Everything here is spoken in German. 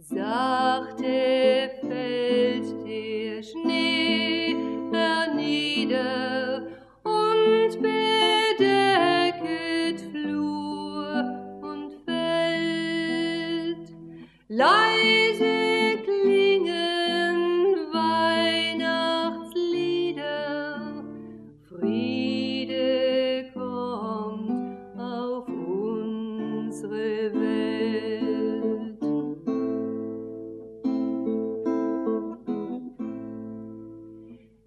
Sachte fällt der Schnee hernieder und bedecket Flur und Feld.